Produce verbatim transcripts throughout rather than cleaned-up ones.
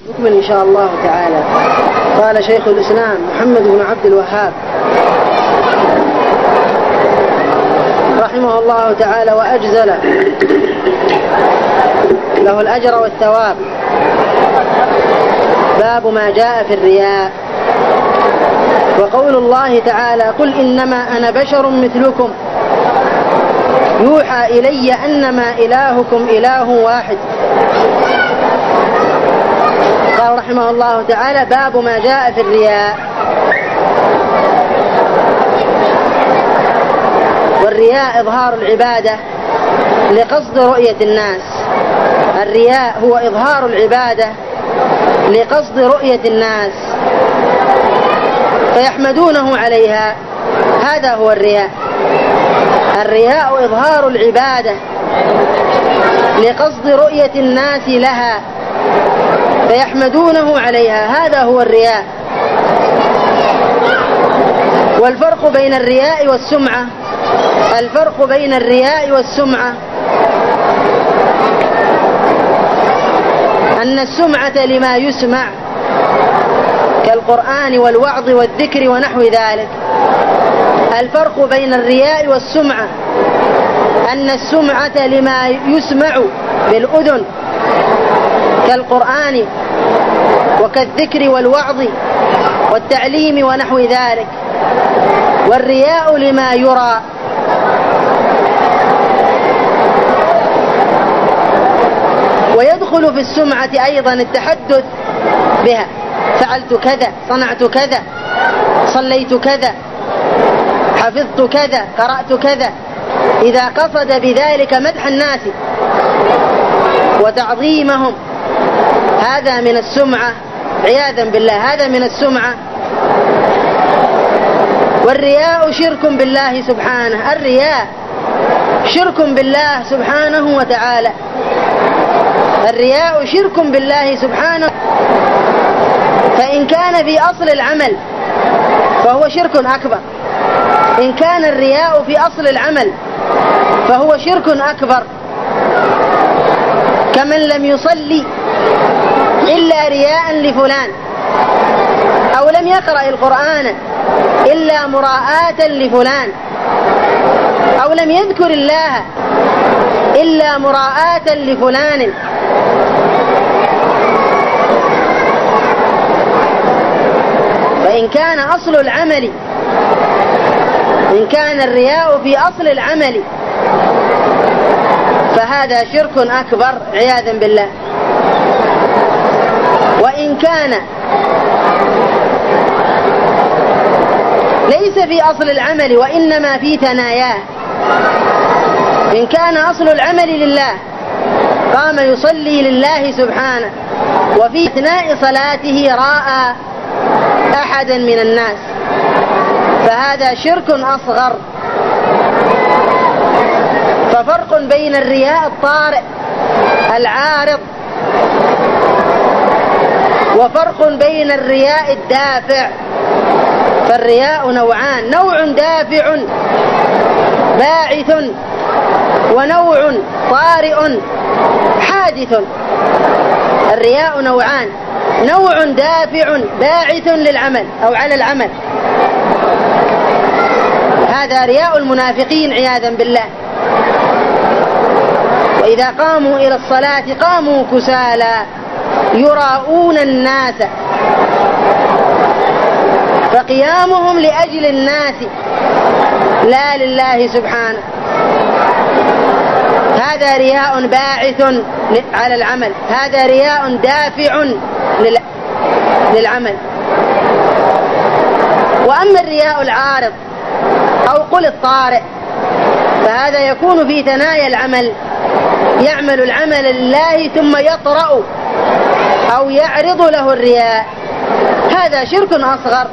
نكمل إن شاء الله تعالى. قال شيخ الإسلام محمد بن عبد الوهاب رحمه الله تعالى وأجزل له الأجر والثواب: باب ما جاء في الرياء. وقول الله تعالى: قل إنما أنا بشر مثلكم يوحى إلي أنما إلهكم إله واحد. قال رحمه الله تعالى: باب ما جاء في الرياء. والرياء إظهار العبادة لقصد رؤية الناس. الرياء هو إظهار العبادة لقصد رؤية الناس فيحمدونه عليها، هذا هو الرياء. الرياء إظهار العبادة لقصد رؤية الناس لها فيحمدونه عليها، هذا هو الرياء. والفرق بين الرياء والسمعة الفرق بين الرياء والسمعة أن السمعة لما يسمع كالقرآن والوعظ والذكر ونحو ذلك. الفرق بين الرياء والسمعة أن السمعة لما يسمع بالأذن كالقرآن وكالذكر والوعظ والتعليم ونحو ذلك، والرياء لما يرى. ويدخل في السمعة أيضا التحدث بها: فعلت كذا، صنعت كذا، صليت كذا، حفظت كذا، قرأت كذا، إذا قصد بذلك مدح الناس وتعظيمهم، هذا من السمعة عياذا بالله، هذا من السمعة. والرياء شرك بالله سبحانه، الرياء شرك بالله سبحانه وتعالى. الرياء شرك بالله سبحانه، فإن كان في أصل العمل فهو شرك أكبر. إن كان الرياء في أصل العمل فهو شرك أكبر، كمن لم يصلي إلا رياء لفلان، أو لم يقرأ القرآن إلا مراءة لفلان، أو لم يذكر الله إلا مراءة لفلان. فإن كان أصل العمل إن كان الرياء في أصل العمل فهذا شرك أكبر عياذا بالله. وإن كان ليس في أصل العمل وإنما في ثناياه، إن كان أصل العمل لله قام يصلي لله سبحانه وفي أثناء صلاته رأى أحدا من الناس فهذا شرك أصغر. ففرق بين الرياء الطارئ العارض وفرق بين الرياء الدافع. فالرياء نوعان: نوع دافع باعث، ونوع طارئ حادث. الرياء نوعان: نوع دافع باعث للعمل أو على العمل، هذا رياء المنافقين عياذا بالله. وإذا قاموا إلى الصلاة قاموا كسالى يراءون الناس، فقيامهم لأجل الناس لا لله سبحانه، هذا رياء باعث على العمل، هذا رياء دافع للعمل. وأما الرياء العارض أو قل الطارئ فهذا يكون في ثنايا العمل، يعمل العمل لله ثم يطرأ أو يعرض له الرياء، هذا شرك أصغر.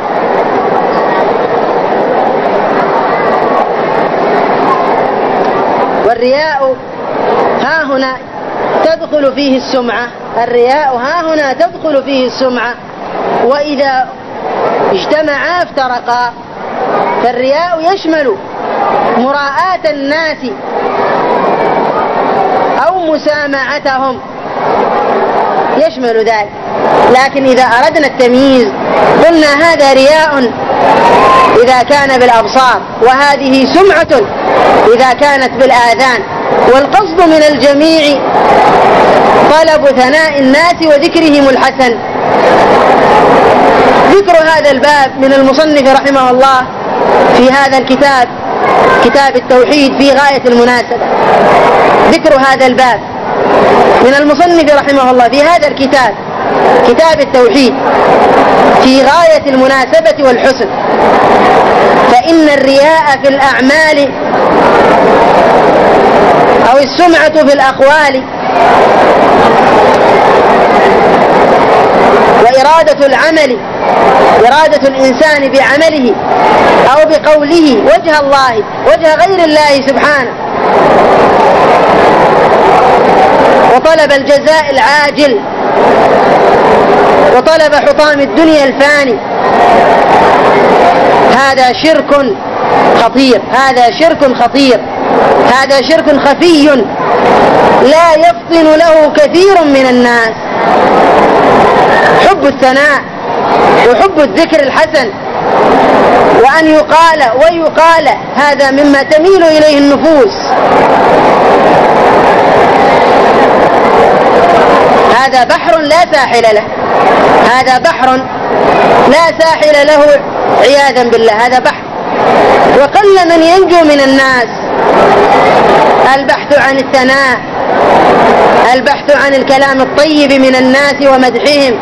والرياء ها هنا تدخل فيه السمعة، الرياء ها هنا تدخل فيه السمعة، وإذا اجتمعا افترقا. فالرياء يشمل مراءة الناس أو مسامعتهم، يشمل ذلك. لكن إذا أردنا التمييز قلنا هذا رياء إذا كان بالأبصار، وهذه سمعة إذا كانت بالآذان، والقصد من الجميع طلب ثناء الناس وذكرهم الحسن. ذكر هذا الباب من المصنف رحمه الله في هذا الكتاب، كتاب التوحيد، في غاية المناسبة. ذكر هذا الباب من المصنف رحمه الله في هذا الكتاب، كتاب التوحيد، في غاية المناسبة والحسن. فإن الرياء في الأعمال أو السمعة في الأقوال وإرادة العمل، إرادة الإنسان بعمله أو بقوله وجه الله، وجه غير الله سبحانه، وطلب الجزاء العاجل، وطلب حطام الدنيا الفاني، هذا شرك خطير، هذا شرك خطير، هذا شرك خفي لا يفطن له كثير من الناس. حب الثناء وحب الذكر الحسن وأن يقال ويقال، هذا مما تميل إليه النفوس. هذا بحر لا ساحل له، هذا بحر لا ساحل له عياذا بالله، هذا بحر. وقل من ينجو من الناس. البحث عن الثناء، البحث عن الكلام الطيب من الناس ومدحهم،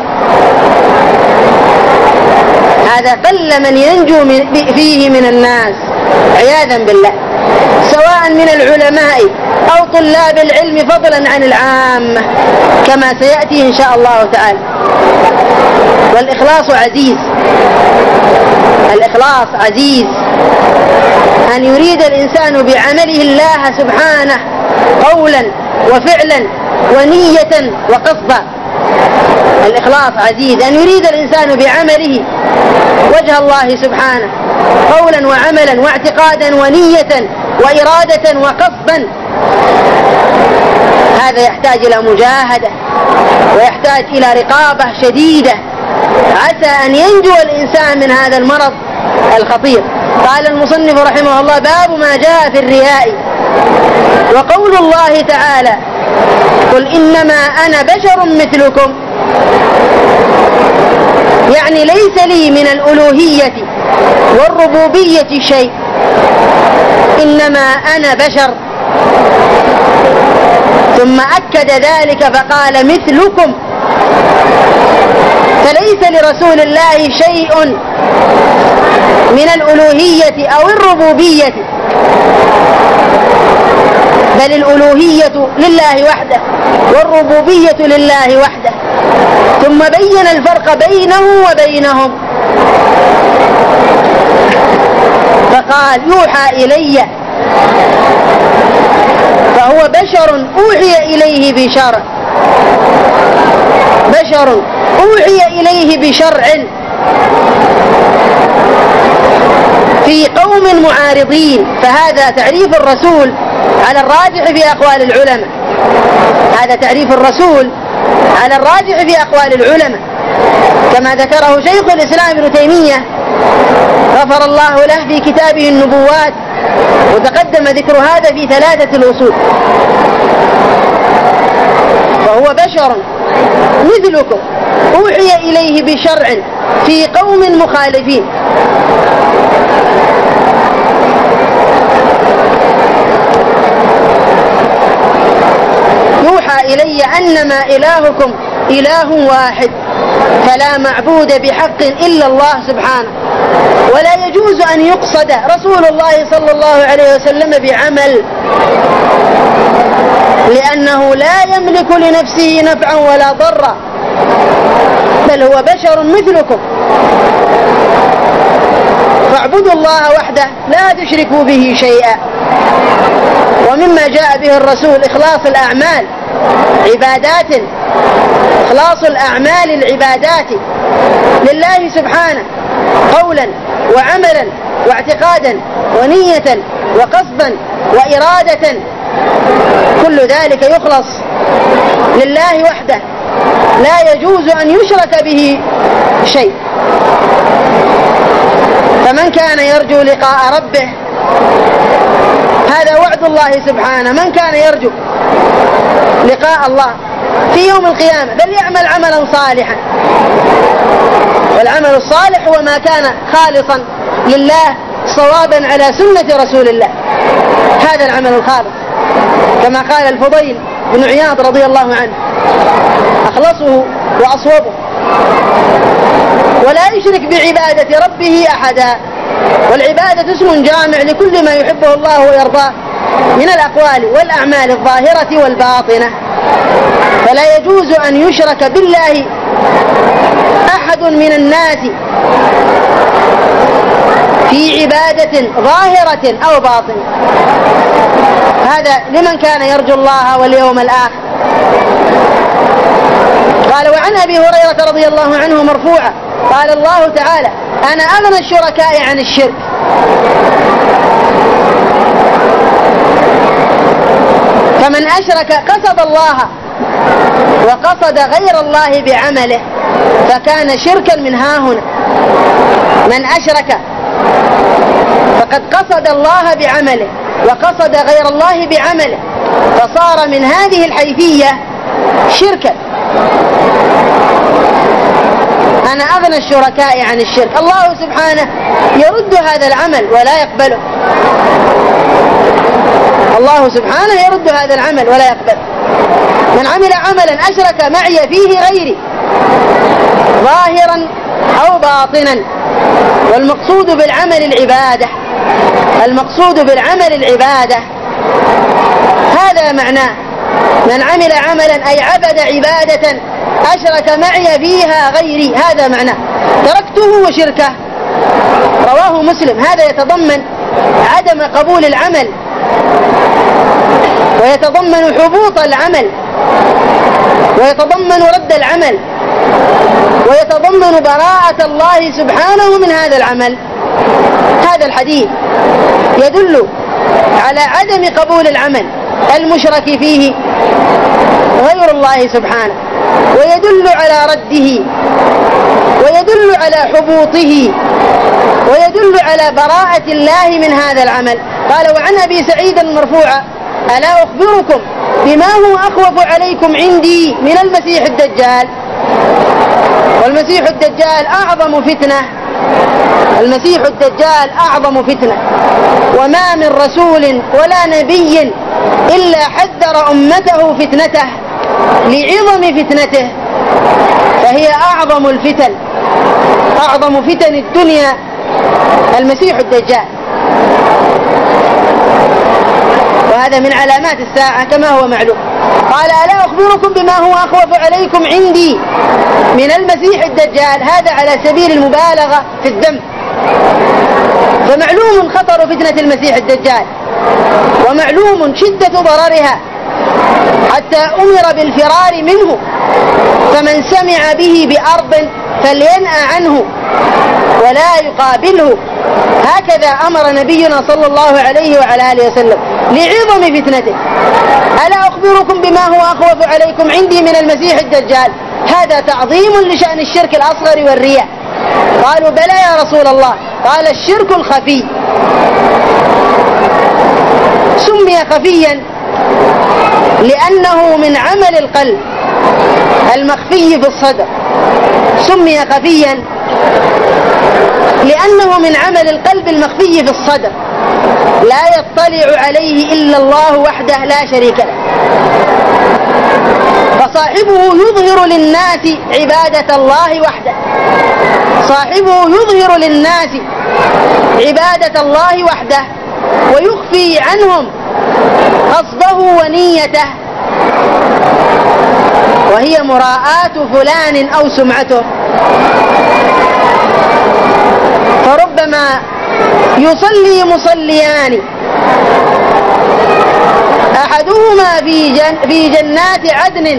هذا قل من ينجو فيه من الناس عياذا بالله، سواء من العلماء أو طلاب العلم فضلا عن العامة، كما سيأتي إن شاء الله تعالى. والإخلاص عزيز، الإخلاص عزيز، أن يريد الإنسان بعمله الله سبحانه قولا وفعلا ونية وقصدا. الإخلاص عزيز، أن يريد الإنسان بعمله وجه الله سبحانه قولا وعملا واعتقادا ونية وإرادة وقصدا. هذا يحتاج إلى مجاهدة ويحتاج إلى رقابة شديدة، عسى أن ينجو الإنسان من هذا المرض الخطير. قال المصنف رحمه الله: باب ما جاء في الرياء. وقول الله تعالى: قل إنما أنا بشر مثلكم، يعني ليس لي من الألوهية والربوبية شيء، إنما أنا بشر. ثم أكد ذلك فقال: مثلكم، فليس لرسول الله شيء من الألوهية أو الربوبية، بل الألوهية لله وحده والربوبية لله وحده. ثم بين الفرق بينه وبينهم فقال: يوحى إلي، فهو بشر أوحي إليه بشرع، بشر أوحي إليه بشرع في قوم معارضين. فهذا تعريف الرسول على الراجح في أقوال العلماء، هذا تعريف الرسول على الراجح في أقوال العلماء، كما ذكره شيخ الإسلام ابن تيمية غفر الله له في كتابه النبوات، وتقدم ذكر هذا في ثلاثة الأصول. فهو بشر مثلكم أوحي إليه بشرع في قوم مخالفين. يوحى إلي أنما إلهكم إله واحد، فلا معبود بحق إلا الله سبحانه، ولا يجوز أن يقصد رسول الله صلى الله عليه وسلم بعمل، لأنه لا يملك لنفسه نفعا ولا ضرا، بل هو بشر مثلكم. فاعبدوا الله وحده لا تشركوا به شيئا. ومما جاء به الرسول إخلاص الأعمال عبادات، إخلاص الأعمال العبادات لله سبحانه قولا وعملا واعتقادا ونية وقصدا وإرادة، كل ذلك يخلص لله وحده لا يجوز أن يشرك به شيء. فمن كان يرجو لقاء ربه، هذا وعد الله سبحانه، من كان يرجو لقاء الله في يوم القيامة بل يعمل عملا صالحا، والعمل الصالح هو ما كان خالصا لله صوابا على سنة رسول الله، هذا العمل الخالص، كما قال الفضيل بن عياض رضي الله عنه: أخلصه وأصوبه، ولا يشرك بعبادة ربه أحدا. والعبادة اسم جامع لكل ما يحبه الله ويرضاه من الأقوال والأعمال الظاهرة والباطنة، فلا يجوز أن يشرك بالله أحد من الناس في عبادة ظاهرة أو باطنة. هذا لمن كان يرجو الله واليوم الآخر. قال: وعن أبي هريرة رضي الله عنه مرفوعا قال الله تعالى: أنا أغنى الشركاء عن الشرك. فمن أشرك قصد الله وقصد غير الله بعمله فكان شركا من هاهنا. من أشرك فقد قصد الله بعمله وقصد غير الله بعمله، فصار من هذه الحيثية شركا. أنا أغنى الشركاء عن الشرك. الله سبحانه يرد هذا العمل ولا يقبله، الله سبحانه يرد هذا العمل ولا يقبله. من عمل عملا أشرك معي فيه غيري ظاهرا أو باطنا، والمقصود بالعمل العبادة، المقصود بالعمل العبادة، هذا معناه. من عمل عملا أي عبد عبادة أشرك معي فيها غيري، هذا معناه. تركته وشركه، رواه مسلم. هذا يتضمن عدم قبول العمل، ويتضمن حبوط العمل، ويتضمن رد العمل، ويتضمن براءة الله سبحانه من هذا العمل. هذا الحديث يدل على عدم قبول العمل المشرك فيه غير الله سبحانه، ويدل على رده، ويدل على حبوطه، ويدل على براءة الله من هذا العمل. قال: وعن أبي سعيد مرفوعا: ألا أخبركم بما هو أخوف عليكم عندي من المسيح الدجال. والمسيح الدجال أعظم فتنة، المسيح الدجال أعظم فتنة، وما من رسول ولا نبي إلا حذر أمته فتنته لعظم فتنته، فهي أعظم الفتن، أعظم فتن الدنيا المسيح الدجال، وهذا من علامات الساعة كما هو معلوم. قال: ألا أخبركم بما هو أخوف عليكم عندي من المسيح الدجال، هذا على سبيل المبالغة في الذم، فمعلوم خطر فتنة المسيح الدجال، ومعلوم شدة ضررها، حتى أمر بالفرار منه، فمن سمع به بأرض فلينأ عنه ولا يقابله. هكذا أمر نبينا صلى الله عليه وعلى آله وسلم لعظم فتنته. ألا أخبركم بما هو أخوف عليكم عندي من المسيح الدجال، هذا تعظيم لشأن الشرك الأصغر والرياء. قالوا: بلى يا رسول الله. قال: الشرك الخفي. سمي خفيا لأنه من عمل القلب المخفي في الصدر، سمي خفيا لأنه من عمل القلب المخفي في الصدر، لا يطلع عليه إلا الله وحده لا شريك له، فصاحبه يظهر للناس عبادة الله وحده، صاحبه يظهر للناس عبادة الله وحده ويخفي عنهم قصده ونيته، وهي مراءة فلان أو سمعته. فربما يصلي مصليان أحدهما في, جن في جنات عدن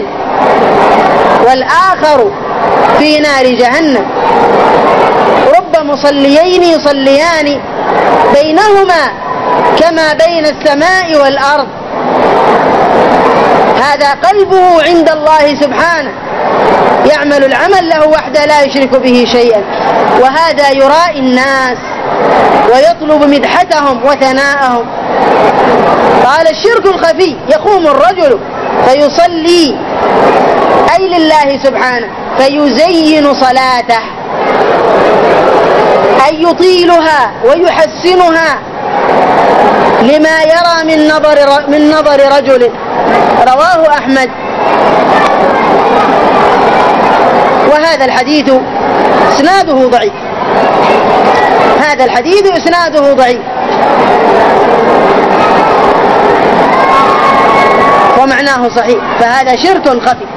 والآخر في نار جهنم، رب مصليين يصليان بينهما كما بين السماء والأرض، هذا قلبه عند الله سبحانه يعمل العمل له وحده لا يشرك به شيئا، وهذا يرائي الناس ويطلب مدحتهم وثناءهم. قال الشرك الخفي يقوم الرجل فيصلي أي لله سبحانه فيزين صلاته، أي يطيلها ويحسنها لما يرى من نظر من نظر رجل. رواه أحمد. وهذا الحديث إسناده ضعيف، هذا الحديث إسناده ضعيف ومعناه صحيح، فهذا شرك خفي.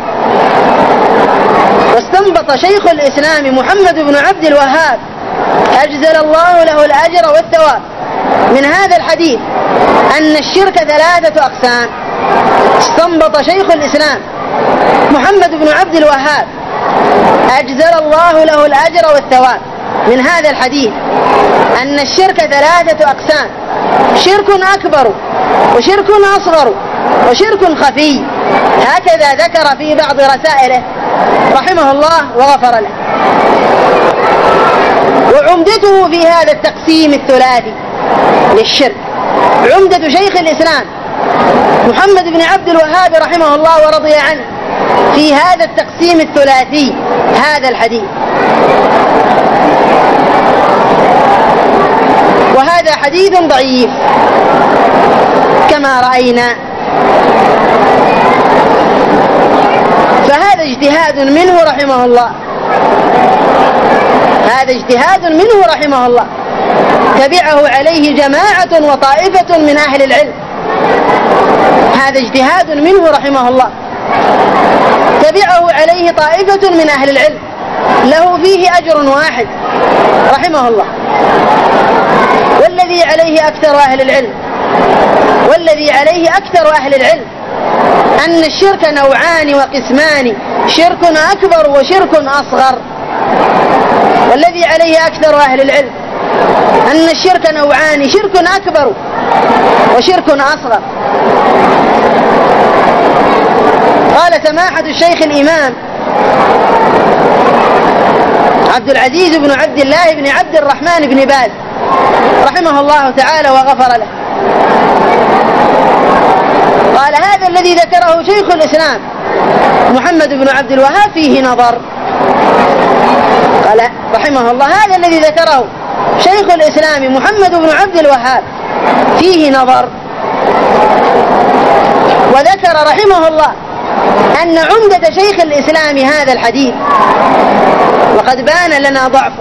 واستنبط شيخ الإسلام محمد بن عبد الوهاب أجزل الله له الأجر والثواب من هذا الحديث أن الشرك ثلاثة أقسام. استنبط شيخ الإسلام محمد بن عبد الوهاب أجزل الله له الأجر والثواب من هذا الحديث أن الشرك ثلاثة أقسام: شرك أكبر وشرك أصغر وشرك خفي. هكذا ذكر في بعض رسائله رحمه الله وغفر له. وعمدته في هذا التقسيم الثلاثي للشرك، عمدة شيخ الإسلام محمد بن عبد الوهاب رحمه الله ورضي عنه في هذا التقسيم الثلاثي هذا الحديث. وهذا حديث ضعيف كما رأينا، فهذا اجتهاد منه رحمه الله، هذا اجتهاد منه رحمه الله تبعه عليه جماعة وطائفة من أهل العلم. هذا اجتهاد منه رحمه الله تبعه عليه طائفة من أهل العلم، له فيه أجر واحد رحمه الله. والذي عليه أكثر أهل العلم والذي عليه أكثر أهل العلم أن الشرك نوعان وقسمان: شرك أكبر وشرك أصغر. والذي عليه أكثر أهل العلم أن الشرك نوعان: شرك أكبر وشرك أصغر. قال سماحة الشيخ الإمام عبد العزيز بن عبد الله بن عبد الرحمن بن باز رحمه الله تعالى وغفر له، قال: هذا الذي ذكره شيخ الإسلام محمد بن عبد الوهاب فيه نظر. قال رحمه الله: هذا الذي ذكره شيخ الإسلام محمد بن عبد الوهاب فيه نظر. وذكر رحمه الله أن عمدة شيخ الإسلام هذا الحديث، وقد بان لنا ضعفه.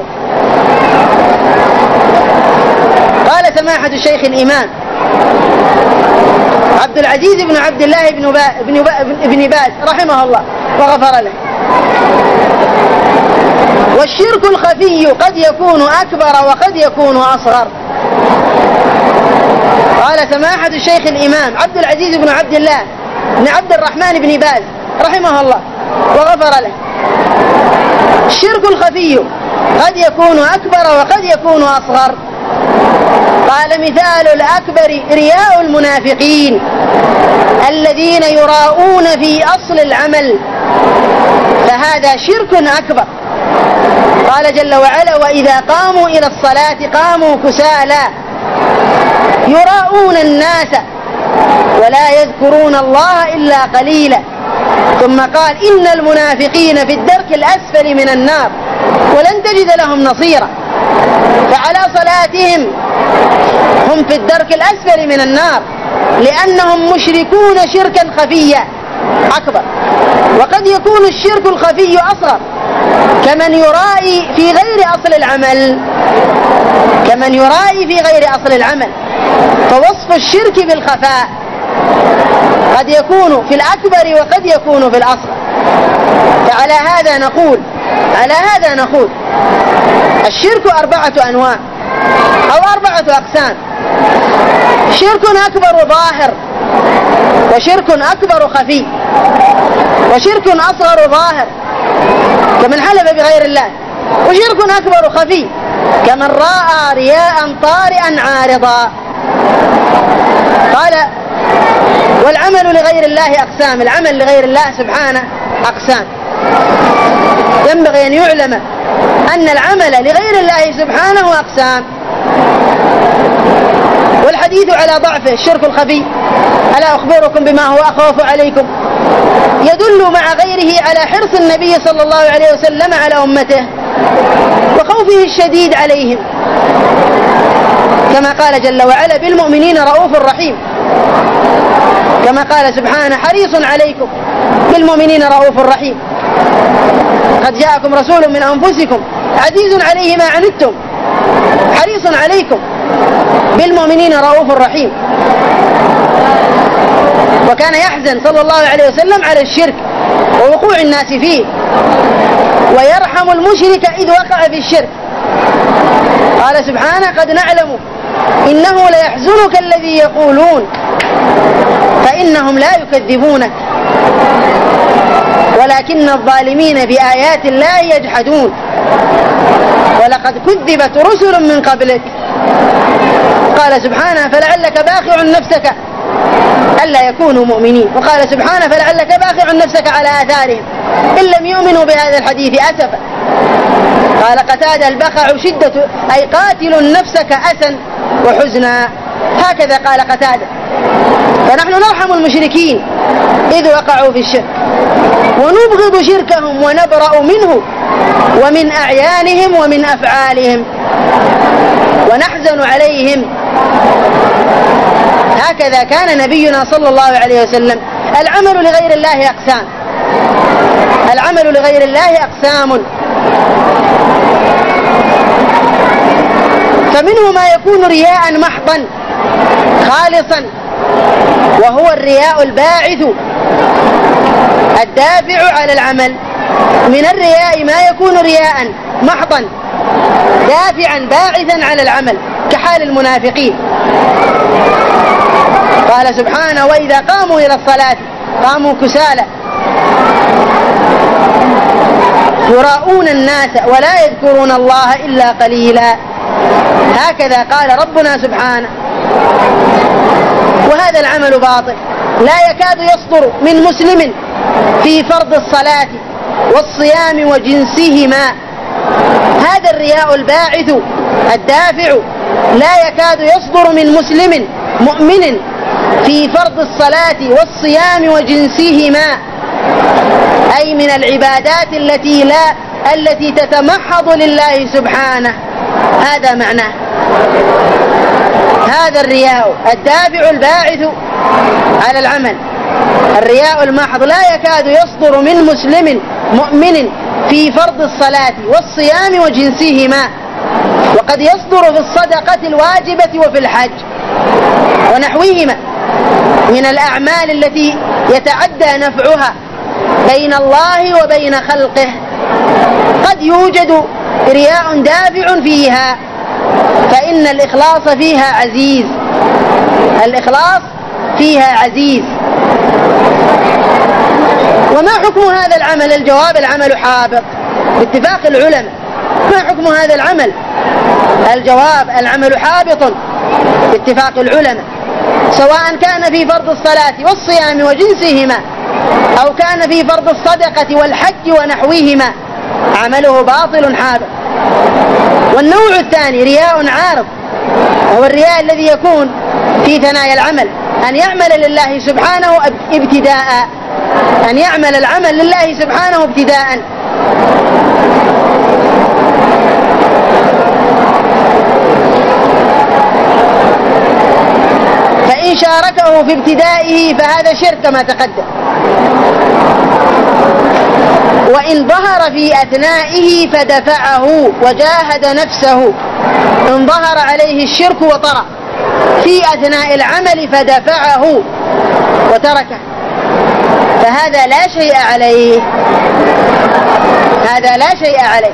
قال سماحة الشيخ الإمام عبد العزيز بن عبد الله بن, با بن, با بن باز رحمه الله وغفر له: والشرك الخفي قد يكون أكبر وقد يكون أصغر. قال سماحة الشيخ الإمام عبد العزيز بن عبد الله بن عبد الرحمن بن باز رحمه الله وغفر له: الشرك الخفي قد يكون أكبر وقد يكون أصغر. قال: مثال الأكبر رياء المنافقين الذين يراءون في أصل العمل، فهذا شرك أكبر. قال جل وعلا: وإذا قاموا إلى الصلاة قاموا كسالى يراءون الناس ولا يذكرون الله إلا قليلا. ثم قال: إن المنافقين في الدرك الأسفل من النار ولن تجد لهم نصيرا. فعلى صلاتهم هم في الدرك الأسفل من النار لأنهم مشركون شركا خفيا أكبر. وقد يكون الشرك الخفي أصغر كمن يرائي في غير أصل العمل، كمن يرائي في غير أصل العمل. فوصف الشرك بالخفاء قد يكون في الأكبر وقد يكون في الأصغر. فعلى هذا نقول على هذا نقول الشرك أربعة أنواع أو أربعة أقسام: شرك أكبر ظاهر، وشرك أكبر خفي، وشرك أصغر ظاهر كمن حلف بغير الله، وشرك أكبر خفي كمن رأى رياء طارئا عارضا. قال: والعمل لغير الله أقسام، العمل لغير الله سبحانه أقسام: ينبغي أن يعلم أن العمل لغير الله سبحانه أقسام، والحديث على ضعفه الشرك الخفي. ألا أخبركم بما هو أخاف عليكم، يدل مع غيره على حرص النبي صلى الله عليه وسلم على أمته وخوفه الشديد عليهم، كما قال جل وعلا بالمؤمنين رؤوف رحيم، كما قال سبحانه حريص عليكم بالمؤمنين رؤوف رحيم. قد جاءكم رسول من أنفسكم عزيز عليه ما عنتم حريص عليكم بالمؤمنين رؤوف رحيم. وكان يحزن صلى الله عليه وسلم على الشرك ووقوع الناس فيه، ويرحم المشرك إذ وقع في الشرك. قال سبحانه قد نعلم إنه ليحزنك الذي يقولون فإنهم لا يكذبونك ولكن الظالمين بآيات الله يجحدون ولقد كذبت رسل من قبلك. قال سبحانه فلعلك باخع نفسك ألا يكونوا مؤمنين. وقال سبحانه فلعلك باخع نفسك على آثارهم إن لم يؤمنوا بهذا الحديث أسفا. قال قتادة البخع شدة أي قاتل نفسك أسا وحزنا، هكذا قال قتادة. فنحن نرحم المشركين إذ وقعوا في الشرك ونبغض شركهم ونبرأ منه ومن أعيانهم ومن أفعالهم ونحزن عليهم. هكذا كان نبينا صلى الله عليه وسلم. العمل لغير الله أقسام، العمل لغير الله أقسام، فمنه ما يكون رياء محضا خالصا وهو الرياء الباعث الدافع على العمل. من الرياء ما يكون رياء محضا دافعا باعثا على العمل كحال المنافقين. قال سبحانه وإذا قاموا إلى الصلاة قاموا كسالى يراءون الناس ولا يذكرون الله إلا قليلا. هكذا قال ربنا سبحانه. وهذا العمل باطل لا يكاد يصدر من مسلم في فرض الصلاة والصيام وجنسهما. هذا الرياء الباعث الدافع لا يكاد يصدر من مسلم مؤمن في فرض الصلاة والصيام وجنسهما، أي من العبادات التي لا التي تتمحض لله سبحانه. هذا معناه. هذا الرياء الدافع الباعث على العمل، الرياء المحض لا يكاد يصدر من مسلم مؤمن في فرض الصلاة والصيام وجنسهما، وقد يصدر في الصدقة الواجبة وفي الحج ونحوهما من الأعمال التي يتعدى نفعها بين الله وبين خلقه. قد يوجد رياء دافع فيها فإن الإخلاص فيها عزيز، الإخلاص فيها عزيز. وما حكم هذا العمل؟ الجواب العمل حابط باتفاق العلماء. ما حكم هذا العمل؟ الجواب العمل حابط باتفاق العلماء، سواء كان في فرض الصلاة والصيام وجنسهما أو كان في فرض الصدقة والحج ونحوهما، عمله باطل حابط. والنوع الثاني رياء عارض، وهو الرياء الذي يكون في ثنايا العمل، أن يعمل لله سبحانه ابتداء، أن يعمل العمل لله سبحانه ابتداء. فإن شاركه في ابتدائه فهذا شرك كما تقدم، وإن ظهر في أثنائه فدفعه وجاهد نفسه. إن ظهر عليه الشرك وطرأ في أثناء العمل فدفعه وتركه فهذا لا شيء عليه، هذا لا شيء عليه.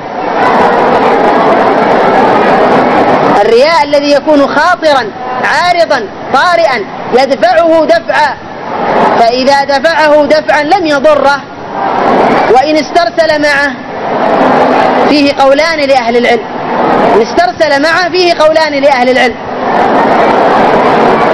الرياء الذي يكون خاطرا عارضا طارئا يدفعه دفعا، فإذا دفعه دفعا لم يضره. وإن استرسل معه فيه قولان لأهل العلم، إن استرسل معه فيه قولان لأهل العلم.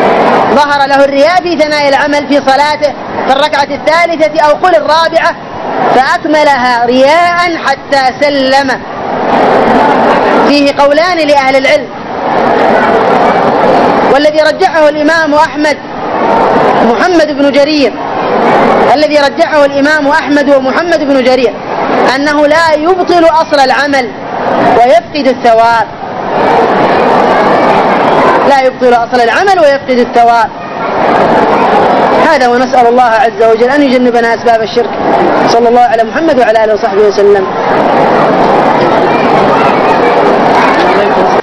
ظهر له الرياء في ثناء العمل في صلاته في الركعة الثالثة أو قل الرابعة فأكملها رياء حتى سلم. فيه قولان لأهل العلم، والذي رجحه الإمام أحمد محمد بن جرير الذي رجحه الإمام أحمد ومحمد بن جرير أنه لا يبطل أصل العمل ويفقد الثواب، لا يبطل أصل العمل ويفقد الثواب. هذا ونسأل الله عز وجل أن يجنبنا أسباب الشرك. صلى الله على محمد وعلى آله وصحبه وسلم.